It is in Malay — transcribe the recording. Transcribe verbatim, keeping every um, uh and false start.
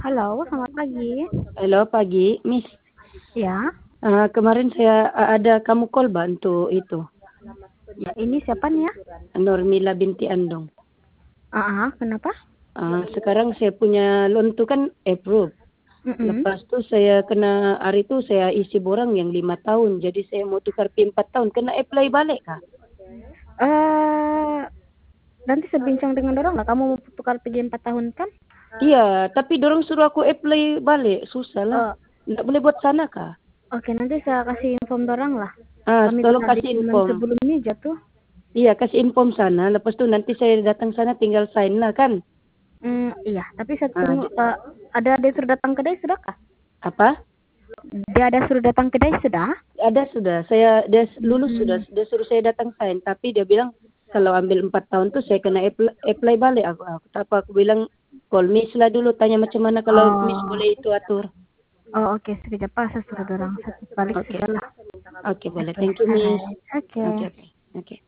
Halo, selamat pagi. Halo, pagi, Miss. Ya, Uh, kemarin saya uh, ada kamu call bantu itu, ya ini siapa nih ya? Nurmila binti Andong. Ah, ah, kenapa? Uh, sekarang saya punya loan tuh kan approve. Mm-mm. Lepas tuh saya kena hari itu saya isi borang yang lima tahun. Jadi saya mau tukar P empat tahun. Kena apply balik kah? Eh, nanti saya bincang dengan orang lah. Kamu mau tukar P G empat tahun kan? Iya, tapi dorong suruh aku apply balik. Susah lah. Oh, Nggak boleh buat sana kah? oke, nanti saya kasih inform orang lah. Ah, Kami tolong pernah di kasih bulan inform. sebelumnya jatuh. Iya, kasih inform sana. Lepas tuh nanti saya datang sana tinggal sign lah kan? Hmm, iya, tapi saya Ah, tunggu. di- Uh, ada dia suruh datang kedai sudah kah? apa? Dia ada suruh datang kedai sudah? Ada sudah, saya dia lulus Hmm. sudah, dia suruh saya datang sign, tapi dia bilang kalau ambil empat tahun tuh saya kena apply, apply balik. Aku, aku tak apa, aku bilang call Miss lah dulu, tanya macam mana kalau Miss Oh, boleh itu atur. oh oke, sekejap Pak, saya suruh orang. Saya balik Oke, sudah lah. oke boleh, Oke, thank you Miss. hai. Oke. Oke, oke, oke.